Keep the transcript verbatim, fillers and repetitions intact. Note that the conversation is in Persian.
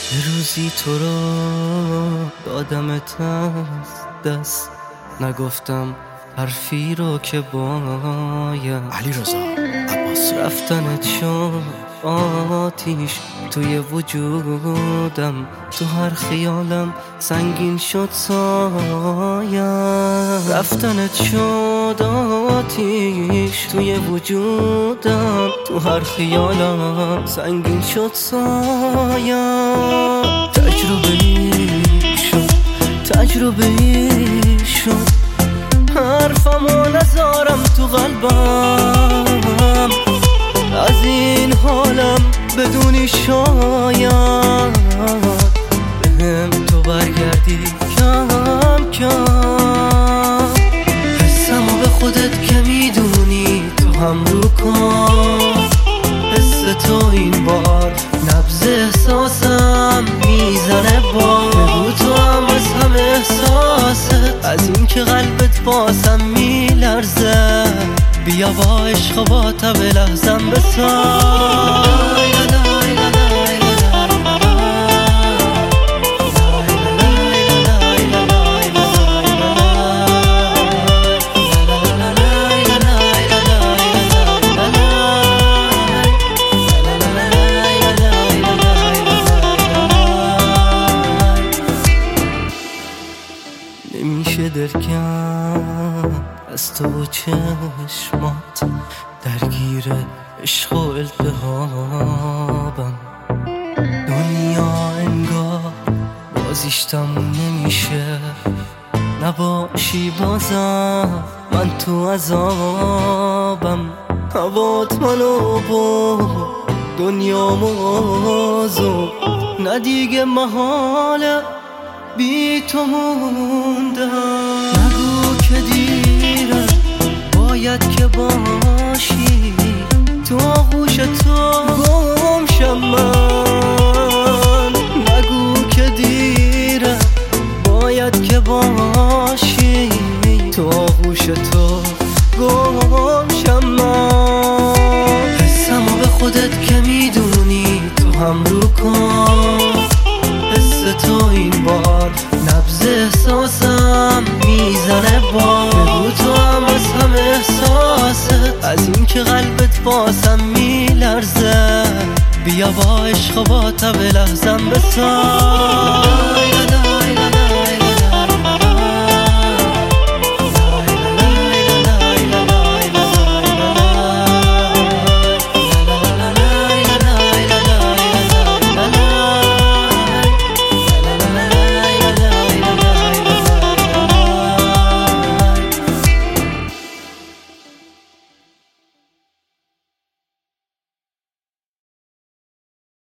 یه روزی تو رو دادمت از دست، نگفتم حرفی رو که باید. علیرضا عباسی. رفتنت شد آتیش توی وجودم، تو هر خیالم سنگین شد سایم. رفتنت شد آتیش توی وجودم، تو هر خیالم سنگین شد سایم. تجربه‌ای شد تجربه‌ای شد حرفمو نذارم تو قلبم، از این حالم بدونی شاید بهم تو برگردی کم کم. حسمو به خودت که میدونی تو هم رو کن، حس تو این بار نبض احساسم میزنه بار. بگو تو هم از هم احساست، از این که قلبت بازم میلرزه. بیا با عشق و با تب لحظم بسای. نمیشه درکم از تو و چشمات، درگیر عشق و التهابم. دنیا انگار بازیش تموم نمیشه، نباشی بازم من تو عذابم. هوات منو با دنیا موضوع، نه دیگه محاله بی تو موندم. نگو که دیره باید که باشی، تو آغوش تو گم شم من. نگو که دیره باید که باشی، تو آغوش تو گم شم من. حسمو به خودت که میدونی تو هم رو کن، حس تو این بار نبض احساسم میزنه بار. بگو تو هم از هم احساست، از این که قلبت بازم میلرزه. بیا با عشق و با تب لحظم بسای.